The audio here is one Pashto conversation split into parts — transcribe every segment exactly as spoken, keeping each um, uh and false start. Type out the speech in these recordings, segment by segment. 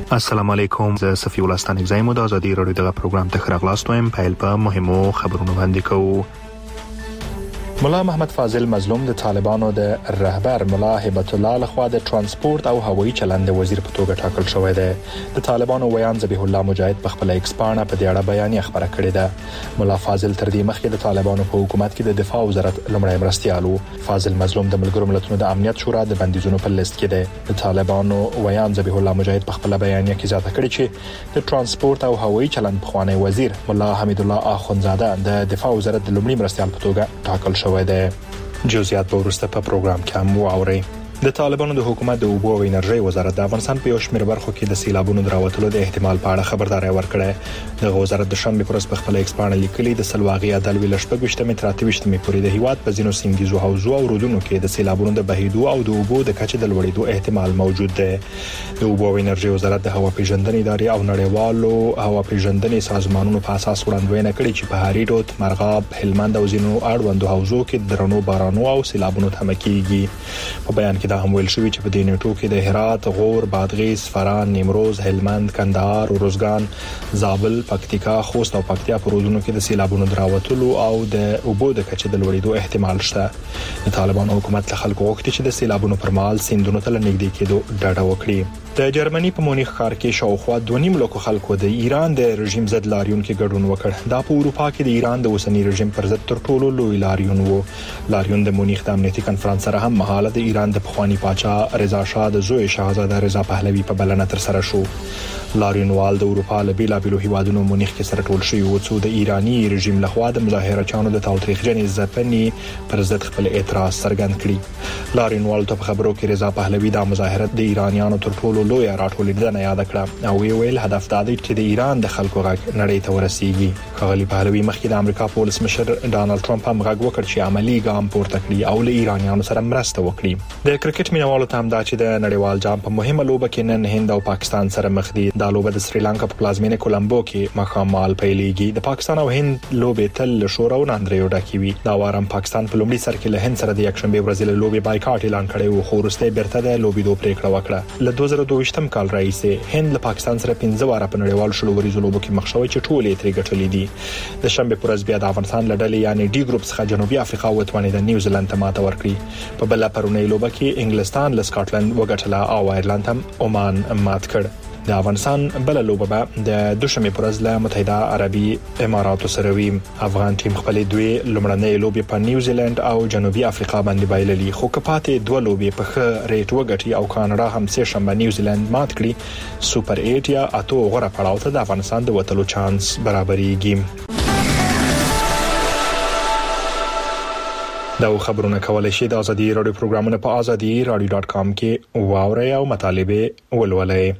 السلام علیکم، زه صفی الله ستانکزی مو د ازادي رادیو دغه پروګرام ته خراغلاست وایم. پیل په مهمو خبرونو باندې کوو. ملا محمد فاضل مظلوم د طالبانو د رهبر ملا هبت الله لخوا د ترانسپورت او هوایي چلند وزیر په توګه ټاکل شوی دی. د طالبانو ویان ذبیح الله مجاهد په خپل ایکس پاڼه په دې اړه بیانیه خبره کړې ده. ملا فاضل تر دې مخکې د طالبانو په حکومت کې د دفاع وزارت لومړی مرستیال و. فاضل مظلوم د ملګرو ملتونو د امنیت شورا د بندیزونو په لیست کې دی. د طالبانو ویان ذبیح الله مجاهد په خپل بیانیه کې زیاته کړې چې د ترانسپورت او هوایي چلند پخوانی وزیر ملا حمید الله اخونزاده د دفاع وزارت د لومړي مرستیال په توګه ټاکل شوی دی. جزئیات به ورسته په پروګرام کې هم واورئ. د طالبانو د حکومت د اوبو او انرژي وزارت د افغانستان په یو شمېر برخو کې د سیلابونو دراوتلو د احتمال په اړه خبرداري ورکړه. د وزارت د شنبه پر ورځ په خپل ایکس پاڼه لیکلي د سلواغي عدل ویل شپږ متر اتهویشت متر پورې د هیواد په ځینو سیندیزو حوزو او رودونو کې د سیلابونو د بهیدو او د اوبو د کچې د لوړېدو احتمال موجود دی. د اوبو او انرژي وزارت د هوا پیژندنې ادارې او نړیوالو هوا پیژندنې سازمانونو په اساس وړاندوینه کړې چې په هاري روت، مرغاب، هلمند او ځینو اړوندو حوزو کې درنو بارانو او سیلابونو تمه کیږي. په بیان کې دا هم ویل شوی چې په دې نیټو کې د هرات، غور، بادغیس، فران، نیمروز، هلمند، کندهار، روزګان، زابل، پکتیکا، خوست او پکتیا په رودونو کې د سیلابونو دراوتلو او د اوبو د کچې د لوړېدو احتمال شته. د طالبان حکومت له خلکو غوښتي چې د سیلابونو پر مهال سیندونو ته نږدې کېدو ډډه وکړي. د جرمني په مونیخ ښار کې شاوخوا دوه نیم لکو خلکو د ایران د رژیم ضد لاریون کې ګډون وکړ. دا په اروپا کې د ایران د اوسنی رژیم پر ضد تر ټولو لوی لاریون وو. لاریون د مونیخ د امنیتي کنفرانس سره هم مهاله د ایران د پخوانی پاچا رضا شاه د زوی شاهزاده رضا پهلوي په بلنه تر سره شو. لاریونوال د اروپا له بیلابیلو هیوادونو مونیخ کې سره ټول شوی وو چې د ایرانی رژیم لخوا د مظاهرچیانو د تاوتریخجنې ځپنې پر ضد خپل اعتراض څرګند کړي. لاریونوال ته په خبرو کې رضا پهلوي د مظاهرت د ایرانیانو تر ټولو لوی راټولېدنه یاد کړه او وی ویل هدف دا دی چې د ایران د خلکو غږ نړۍ ته ورسیږي. ښاغلي پهلوي مخکې د امریکا په ولسمشر ډانلډ ټرمپ هم غږ وکړ چې عملی ګام پورته کړي او له ایرانیانو سره مرسته وکړي. د کرکټ مینوالو ته هم دا چې د نړیوال جام په مهمه لوبه کې نن هند او پاکستان سره مخ دي. دا لوبه د سریلانکا په پلازمینه کولمبو کې مخامال پیلېږي. د پاکستان او هند لوبې تل له شور او ناندریو ډکې وي. دا وارم پاکستان په لومړي سر کې له هند سره د یکشنبه ورځې له لوبې بایکاټ اعلان کړی و خو وروسته بیرته د لوبې دوه پریکړه وکړه. له دوه زره دوه ویشتم کال راهیسې هند له پاکستان سره پنځه واره په نړیوال شلو ورځو لوبو کې مخ شوی چې ټول یې ترې ګټلې دي. د شنبه پر ورځ بیا د افغانستان لړلې یعنی ډي ګروپ څخه جنوبي افریقا وتوانې د نیوزیلند ته ماته ورکړي. په بل پرونی لوبه کې انګلستان له سکاټلند وګټله او آیرلند هم عمان مات کړ. د افغانستان بل لوبه به د دوشنبه پر ورځ له متحده عربي اماراتو سره وي. افغان ټیم خپل دوی لومړنۍ لوبې په نیوزیلند او جنوبي افریقا باندې بایللې خو کپاتې دوه لوبې په ښه ریټ وګټي او کاناډا هم سه شنبه نیوزیلند مات کړي. سوپر اټ یا اته غوړه پړاو ته د افغانستان د وټلو چانس برابرېږي. دا خبرونه کولای شي د ازادي رادیو پروګرامونه په ازادي رادیو ډاټ کام کې واورئ او مطالبه ولولئ.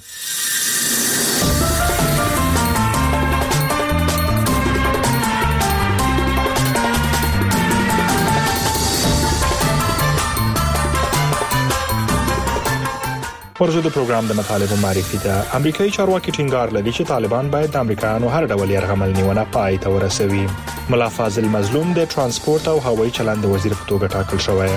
ورزو د پروګرام د مطالبه معرفي ده. امریکایي چارواکي ټینګار لري چې طالبان باید د امریکایانو هر ډول یرغمل نیونه پای ته ورسوي. ملا فاضل مظلوم د ترانسپورت او هوایي چلند وزیر په توګه ټاکل شوی.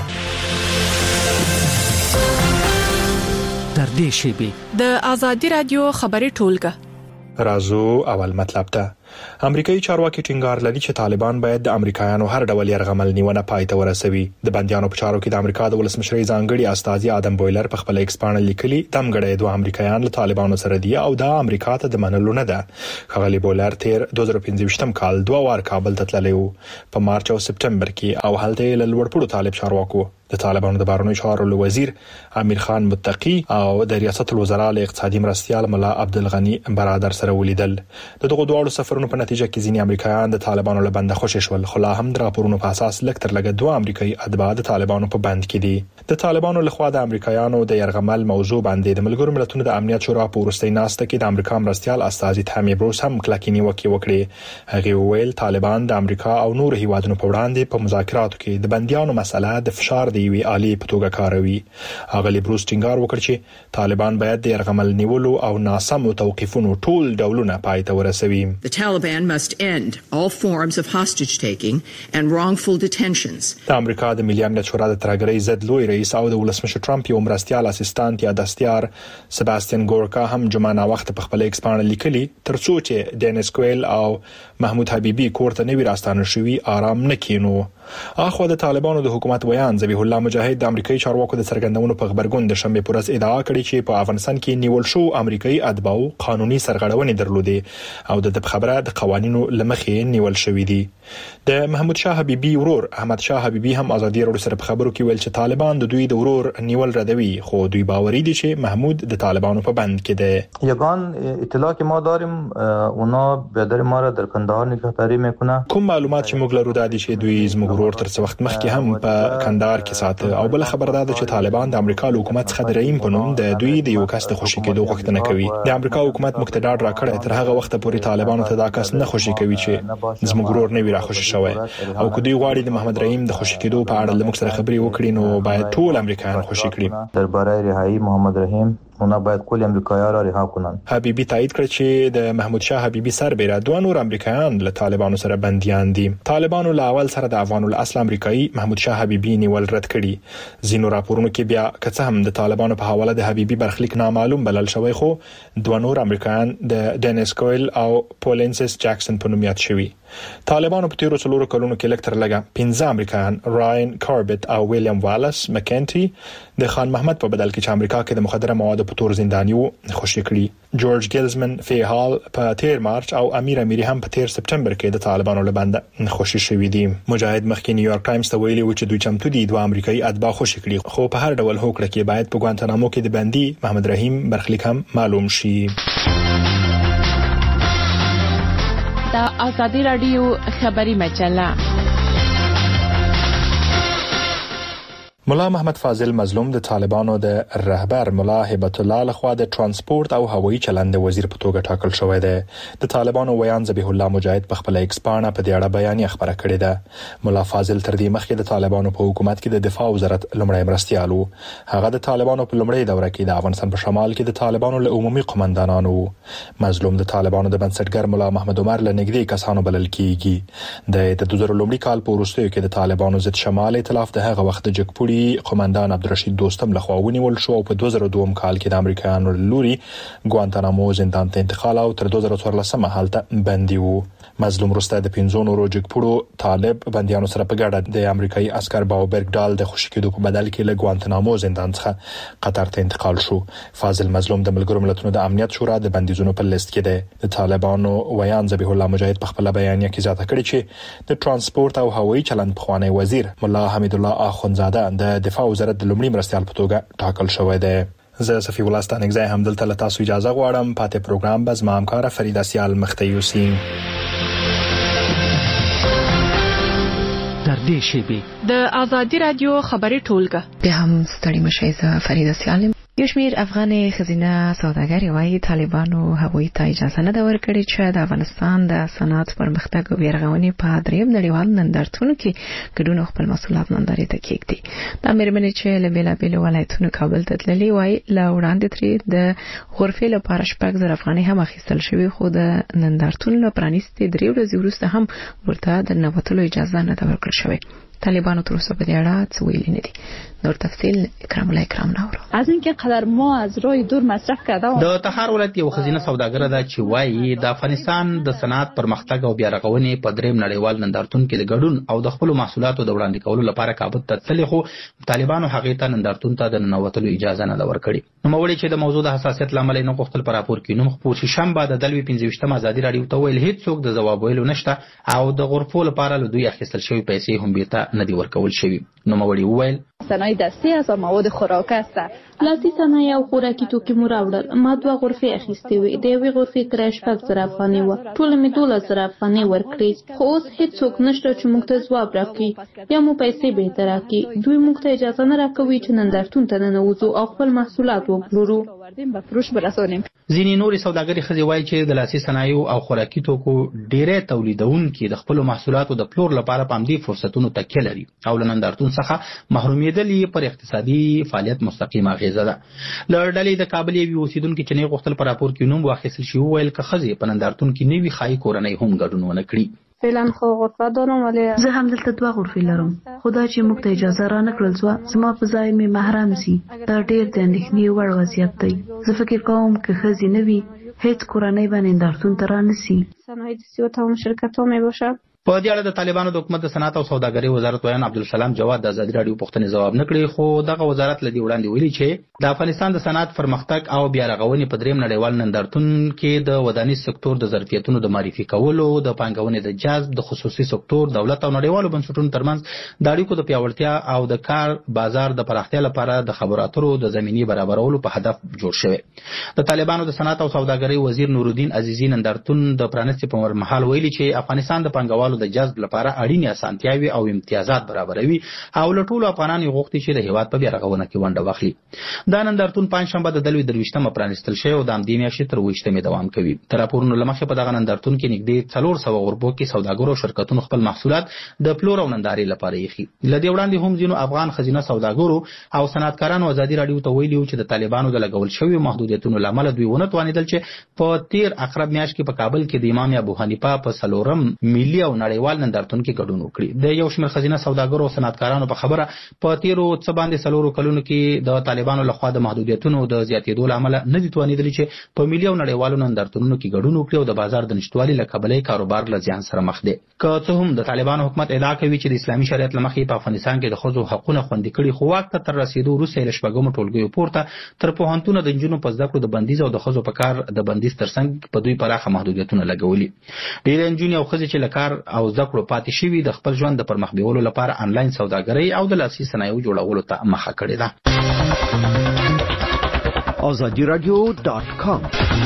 در دې شیبه د ازادي رادیو خبري ټولګه رازو اول مطلب ته. امریکایي چارواکي ټینګار لري چې طالبان باید د امریکایانو هر ډول یرغمل نیونه پای ته ورسوي. د بنديانو په چارو کې د امریکا د ولسمشرۍ ځانګړي استاذ ادم بویلر په خپل ایکس پاڼه لیکلي دمګړې دوه امریکایان له طالبانو سره دي او دا امریکا ته د منلو نه ده. ښاغلي بویلر تیر دوه زره پنځه کال دوه وار کابل ته تللی و په مارچ او سپټمبر کې او هلته له لوړپوړو طالب چارواکو د طالبانو د بهرنیو چارو وزیر امیر خان متقی او د ریاست الوزرا له اقتصادي مرستيال ملا عبدالغنی برادر سره ولیدل. د دغه دوه سفرونو په نتیجه کې ځینې امریکایان د طالبانو له بند خوشی شول خو لا هم د راپورونو په اساس لکه تر لګه دوه امریکایي اتباع د طالبانو په بند کې دي. د طالبانو لخوا د امریکایانو د يرغمل موضوع باندې د ملګرو ملتونو د امنیت شورا په ورستۍ ناسته کې د امریکا مرستيال استاذ تامي بروس هم کلکینی وکي وکړي. هغه ویل طالبان د امریکا او نور هیوادونو په وړاندې په مذاکراتو کې د بنديانو مسله د فشار د د یوې آلې په توګه کاروي. اغلی بروس ټینګار وکړ چې طالبان باید د یرغمل نیولو او ناسمو توقیفونو ټول ډولونه پای ته ورسوي. The Taliban must end all forms of hostage taking and wrongful detentions. د امریکا د ملي امنیت شورا د ترګرۍ ضد لوی رئیس او د ولسمشر ټرمپ یو مرستیال اسسټانټ یا دستیار سباستین ګورکا هم جمعه نا وخت په خپل ایکس باندې لیکلي ترڅو چې ډینیس کویل او محمود حبیبي کورته نوی راستانه شوی آرام نکینو. اخو د طالبانو د حکومت ویان ذبیح الله مجاهد د امریکایي چارواکو د څرګندونو په خبرګون د شنبه پر ورځ ادعا کړې چې په افغانستان کې نیول شو امریکایي اتباع قانوني سرغړونې درلودې او د خبره د قوانینو لمخې نیول شوې دي. د محمود شاه حبیبي ورور احمد شاه حبیبی هم ازادي راډیو سره په خبرو کې ویل چې طالبان د دوی د ورور نیول ردوي، خو دوی باوري دي چې محمود د طالبانو په بند کې دی. یگان اطلاع که ما داریم اونا بدر ما را در کندهار نگهداری میکنه. کوم معلومات چې موږ لرو دا دي چې دوی زموږ ورور تر څو وخت مخکې هم په کندهار کې ساته او بل خبر دا ده چې طالبان د امریکا حکومت څخه د رئیم په نوم د دوی د یو کس د خوشی کېدو غوښتنه کوي. د امریکا حکومت مقتدر راکړی تر هغه وخت پورې طالبانو ته دا کس نه خوشی کوي چې زموږ ورور نه وي راخوشي شوی او که دوی غواړي د محمد رحیم د خوشی کېدو په اړه لمک سره خبري وکړي نو باید ټول امریکایان خوشی کړي. درباره رهایی محمد رحیم اونا باید کل امریکایان را رها کنن. حبیبی تایید کړ چې د محمود شاه حبیبی سربېره دوه نور امریکایان له طالبانو سره بنديان دي. طالبانو له اول سره د افغان الاصل امریکایي محمود شاه حبیبی نیول رد کړي. زینو راپورونو کې بیا که څه هم د طالبانو په حواله د حبیبی برخلیک نامعلوم بلل شوی، خو دوه نور امریکایان د ډینیس کویل او پولینسس جکسن په نوم یاد شوي. طالبانو په تیرو څلورو کلونو کې لکتر لګا پنځه امریکایان راین کاربت او ویلیام والاس مکینټي د خان محمد په بدل کې چې امریکا کې د مخدره موادو په تور زندانیو خوشی کړي. جورج ګیلزمن فیهال په تیر مارچ او امیر امیری هم په تیر سپټمبر کې د طالبانو له بند خوشی شوي دي. مجاهد مخکې نیویارک ټایمز ته ویلي و چې دوی چمتو دي دوه امریکایي اتباع خوشی کړي، خو په هر ډول هوکړه کې باید په ګوانتانامو کې د بندي محمد رحیم برخلیک هم معلوم شي. دا آزادی رادیو خبری مجله. ملا محمد فاضل مظلوم د طالبانو د رهبر ملا هبت الله لخوا د ترانسپورت او هوایي چلند وزیر په توګه ټاکل شوی دی. د طالبانو ویان ذبیح الله مجاهد په خپل ایکس باندې په دې اړه بیانیه خبره کړې ده. ملا فاضل تر دې مخکې د طالبانو په حکومت کې د دفاع وزارت لمړی مرستیال و. هغه د طالبانو په لمړی دوره کې د افغانستان په شمال کې د طالبانو له عمومي قومندانانو و. مظلوم د طالبانو د بنسټګر ملا محمد عمر له نږدې کسانو بلل کیږي. د دوه زره لومړي کال په وروستیو کې د طالبانو ضد شمال ائتلاف د هغه وخت د جګپوړي قومندان عبدالرشید دوستم لخوا ونیول شو او په دوه زره دوه کال کې د امریکایانو لوري ګوانتانامو زندان ته انتقال او تر دوه زره څوارلسم حالته بندي وو. مظلوم رسته د پنځو نورو جګپوړو طالب بنديانو سره په ګډه د امریکایي عسكر باوبرګ ډال د خوشی کېدو په بدل کې له ګوانتانامو زندان څخه قطر ته انتقال شو. فاضل مظلوم د ملګرو ملتونو د امنیت شورا د بندیزونو په لیست کې دی. د طالبانو ویان ذبیح الله مجاهد په خپل بیانیه کې زیاته کړې چې د ترانسپورت او هوایي چلند پخوانی وزیر ملا حمید الله اخونزاده د دفاع وزارت د لومړي مرستیال په توګه ټاکل شوی دی. زه صفی الله ستانګزای هم دلته له تاسو اجازه غواړم. پاتې پروګرام به زما همکار فریده سیال مختیوسی. در دې شیبه د آزادی رادیو خبری ټولګه د هم ستړي مشي ز فریده سیال. یو شمیر افغان خزینه سوداګر وايي طالبانو هغوی ته اجازه نه ورکړي چې د افغانستان د صنعت پرمختګ او یرغونې په دریم نړیوال نندارتون کې ګډون خپل مسؤلیت نندارې ته کېږدي. د امرمنې چې له بیلابیل ولایتونو کابل ته تللي وای لا وړاندې ترې د غرفې لپاره شپږ زره افغانۍ هم اخیستل شوی، خو د نندارتون له پرانیستې درې ورځې وروسته هم ورته د نوتلو اجازه نه ورکړل شوې. طالبانو تر اوسه په دې اړه څه ویلي نه دي. نور تفصیل اکرام الله اکرام نورو. از اینکه قدر ما از راه دور مصرف کرده. د تخار ولایت یو خزینه سوداګر ده چې وایي د افغانستان د صنعت پرمختګ او بیا رغونې په دریم نړیوال نندارتون کې د ګډون او د خپل محصولاتو د وړاندې کولو لپاره کابل ته تللی، خو طالبانو هغه ته نندارتون ته د ننوتلو اجازه نه ورکړي. نو موري چې د موضوع د حساسیت لامل نه غوښتل پر راپور کې نو خپور شي شنبه د دلوي پنځه ویشتم ازادي رادیو ته ویل هیڅ څوک د جواب ویلو نشته او د غرفو لپاره له دوی اخیستل شوی پیسې هم بیرته نه دی ورکول شوی. نو موري ویل صنایع دستی از مواد خوراک است. لاسي صنایع او خوراکي توکي مو راوړل. ما دوه غرفې اخیستې وې. د یوې غرفې کرایه شپږ زره افغانۍ وه. ټوله مې دولس زره افغانۍ ورکړې، خو اوس هیڅوک نشته چې موږ ته ځواب راکړي یا مو پیسې بېرته راکړي. دوی موږ ته اجازه نه راکوي چې نندارتون ته ننوځو او خپل محصولات وپلورو. بردیم به فروش برسانیم. ځینې نورې سوداګرې ښځې وایي چې د لاسي صنایعو او خوراکي توکو ډېری تولیدونکي د خپلو محصولاتو د پلور لپاره په همدې فرصتونو تکیه لري او له نندارتون څخه محرومیدل یې پر اقتصادي فعالیت مستقیمه اغېزه ده. له ډلې د کابل یوې اوسېدونکي چې نه غوښتل په راپور کې نوم واخیستل شي وویل که ښځې په نندارتون کې نه وي ښایي کورنۍ هم ګډون ونه کړي. فعلا خو غرفه دارم ولی زه هم دلته دوه غرفې لرم. خدا چې موږ ته اجازه را نه کړل زما زما په ځای مې محرم سي. دا ډېر د اندېښنې وړ وضعیت دی. زه فکر کوم که ښځې نه وي هیڅ کورنۍ به نندارتون ته رانسي. صنایع دستي و تمام شرکت ها می باشد. په دې اړه د طالبانو د حکومت د صنعت او سوداګرۍ وزارت ویان عبدالسلام جواد د ازادي راډیو پوښتنې ځواب نه کړی، خو دغه وزارت لدی وړاندې ویلي چې د افغانستان د صنعت پرمختګ او بیا رغونې په دریم نړیوال نندارتون کې د ودانیز سکتور د ظرفیتونو د معرفي کولو، د پانګونې د جذب، د خصوصي سکتور، دولت او نړیوالو بنسټونو ترمنځ د اړیکو د پیاوړتیا او د کار بازار د پراختیا لپاره د خبرو اترو د زمینې برابرولو په هدف جوړ شوی. د طالبانو د صنعت او سوداګرۍ وزیر نورالدین عزیزی نندارتون د پرانیستي پر مهال ویلي چې افغانستان د پانګوالو د جذب لپاره اړینې اسانتیاوي او امتیازات برابروي او له ټولو افغانانو غوښتي چې د هیواد په بیا رغونه کې ونډه واخلي. دا نندارتون پنځشنبه د دلوي درویشتمه پرانیستل شوی او د همدې میاشتې تر اوویشتمې دوام کوي. تر راپورونو له مخې په دغه نندارتون کې نږدې څلور سوه غربو کې سوداګرو او شرکتونو خپل محصولات د پلور او نندارې لپاره ایښي. له دې وړاندې هم ځینو افغان ښځینه سوداګرو او صنعتکارانو ازادي راډیو ته ویلي چې د طالبانو د لګول شویو محدودیتونو له امله دوی ونه توانېدل چې په تیر اقرب میاشت کې په کابل کې د امام ابو حنیفه په څلورم ملي او نړیوال نندارتون کې ګډون وکړي. د یو شمېر ښځینه سوداګرو او صنعتکارانو په خبره په تیرو څه باندې څلورو کلونو کې د طالبانو لخوا د محدودیتونو د زیاتېدو له امله نه دي توانېدلي چې په ملي او نړیوالو نندارتونونو کې ګډون وکړي او د بازار د نشتوالي له کبله کاروبار له زیان سره مخ دی. که څه هم د طالبانو حکومت ادعا کوي چې د اسلامي شریعت له مخې په افغانستان کې د ښځو حقونه خوندي کړي، خو واک ته تر رسېدو وروسته یې له شپږمو ټولګیو پورته تر پوهنتونه د نجونو په زده کړو د بندیز او د ښځو په کار د بندیز ترڅنګ په دوی پراخه محدودیتونه لګولي. ډېرې نجونې او ښځې چې له کار او زده کړو پاتې شوي د خپل ژوند د پرمخ بیولو لپاره آنلاین سوداګرۍ او د لاسي صنایعو جوړولو ته مخه کړې ده. آزادی رادیو ډاټ کام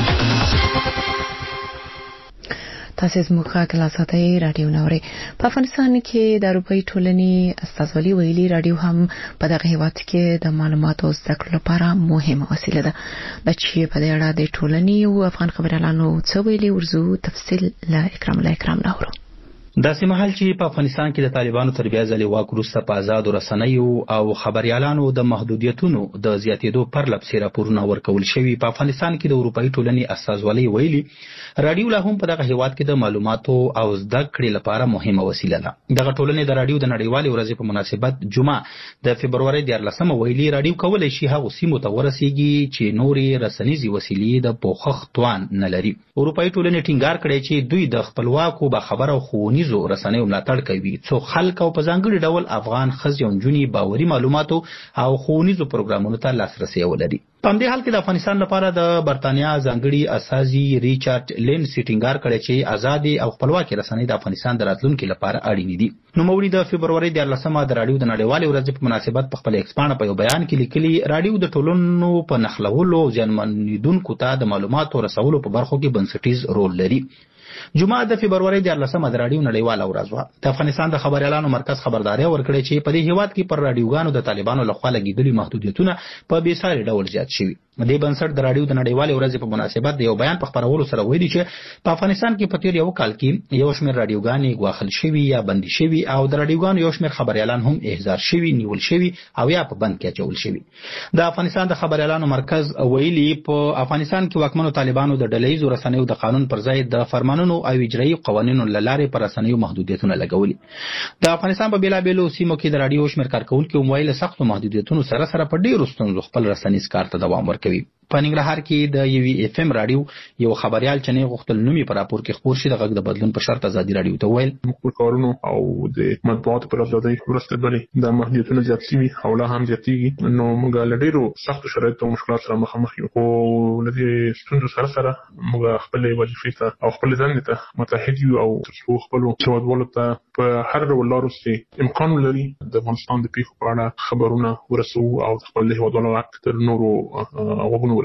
تاسو زموږ خاطر ساتي رادیو نوري. په افغانستان کې د اروپאי ټولنې استازولي ویلي رادیو هم په دغه هیواد کې د معلوماتو زده کړې لپاره مهمه وسیله ده. د چې په دې اړه د ټولنې او افغان خبريالانو څه ویلي ورزو تفصیل له اکرام الله اکرام نورو. داسې مهال چې په افغانستان کې د طالبانو تر بیا ځلې واک وروسته په آزادو رسنیو او خبريالانو د محدودیتونو د زیاتېدو پرله پسې راپورونه ورکول شوي، په افغانستان کې د اروپאי ټولنې استازولۍ ویلي رادیو لا هم په دغه هیواد کې د معلوماتو او زده کړې لپاره مهمه وسیله ده. دغه ټولنې د رادیو د نړیوالې ورځې په مناسبت جمعه د فبرورۍ دیارلسمه ویلي رادیو کولی شي هغو سیمو ته ورسیږي چې نورې رسنیزې وسیلې د پوښښ توان نه لري. اروپאי ټولنې ټینګار کړی چې دوی د خپلواکو باخبره او ښوونیزو رسنیو ملاتړ کوي، څو خلک او په ځانګړي ډول افغان ښځې او نجونې باوري معلوماتو او ښوونیزو پروګرامونو ته لاسرسی ولري. په همدې حال کې د افغانستان لپاره د برتانیا ځانګړي استازي ریچارډ لینسي ټینګار کړی چې ازادي او خپلواکي رسنۍ د افغانستان د راتلونکي لپاره اړینې دي. نوموړي د فبرورۍ دیارلسمه د رادیو د نړیوالې ورځې په مناسبت په خپل ایکس پاڼه په یو بیان کې لیکلي رادیو د ټولنو په نښلولو او زیانمنېدونکو ته د معلوماتو رسولو په برخو کې بنسټیز رول لري. جمعه د فبرورۍ دیارلسمه د رادیو نړیواله ورځ وه. د افغانستان د خبريالانو مرکز خبرداري ورکړې چې په دې هیواد کې پر رادیوګانو د طالبانو لخوا لګېدلي محدودیتونه په بېساري ډول زیات شوي. دې بنسټ د رادیو د نړیوالې ورځې په مناسبت د یو بیان په خپرولو سره ویلي چې په افغانستان کې په تیر یو کال کې یو شمېر رادیوګانې ګواښل شوي یا بندي شوي او د رادیوګانو یو شمېر خبريالان هم احضار شوي، نیول شوي او یا په بند کې اچول شوي. د افغانستان د خبريالانو مرکز ویلي په افغانستان کې واکمنو طالبانو د ډلهییزو رسنیو د قانون پر ځای د فرمانونو او اجرایي قوانینو له لارې پر رسنیو محدودیتونه لګولي. د افغانستان په بیلابیلو سیمو کې د رادیو شمېر کارکونکي هم ویل سختو محدودیتونو سره سره په ډېرو ستونزو خپل رسنیز کار ته دوام ورکوي. په ننګرهار کې د یوې اف ام رادیو یو خبريال چې نه غوښتل نومي په راپور کې خبر شي د غږ د بدلون په شرط ازادي رادیو ته ویل موږ کارونو او د مطبوعاتو پر ازادۍ ورسته بلې د محدودیتونو زیات شوي او لا هم زیاتېږي، نو موږ له ډېرو سختو شرایطو او مشکلاتو سره مخامخ یو، خو له دې ستونزو سره سره موږ خپلې وظیفې ته او خپلې دندې ته متحد یو او تر څو خپلو هېوادوالو ته په هر ډول لارو چې امکان ولري د افغانستان د پیښو په اړه خبرونه ورسوو او د خپل هېوادوالو حق تر نورو غوږونو ورسوو.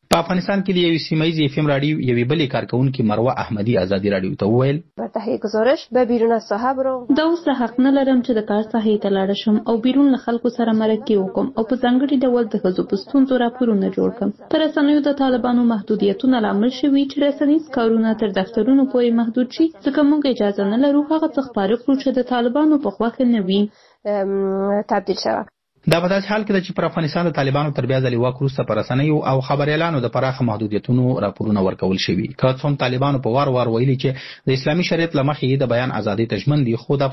په افغانستان کې د یو سیمایي اف ام رادیو یوې بلې کارکونکو مروه احمدي ازادي رادیو ته وویل بر تهیه گزارش به بیرون از ساحه برم. دا اوس حق نه لرم چې د کار ساحې ته لاړ شم او بیرون له خلکو سره مرکه وکم او په ځانګړي ډول د ښځو په ستونزو راپورونه جوړ کړم. پر رسنیو د طالبانو محدودیتونه لامل شوي چې رسنیز کارونه تر دفترونو پورې محدود شي، ځکه موږ اجازه نه لرو هغه څه خپاره کړو چې د طالبانو په خوښه نه وي تبدیل شوه. دا په داسې حال کې ده چې پر افغانستان د طالبانو تر بیا ځلې واک وروسته پر رسنیو او خبریالانو د پراخه محدودیتونو راپورونه ورکول شوي. که څه هم طالبانو په وار وار ویلي چې د اسلامي شریعت له مخې د بیان ازادي ته ژمن دي، خو د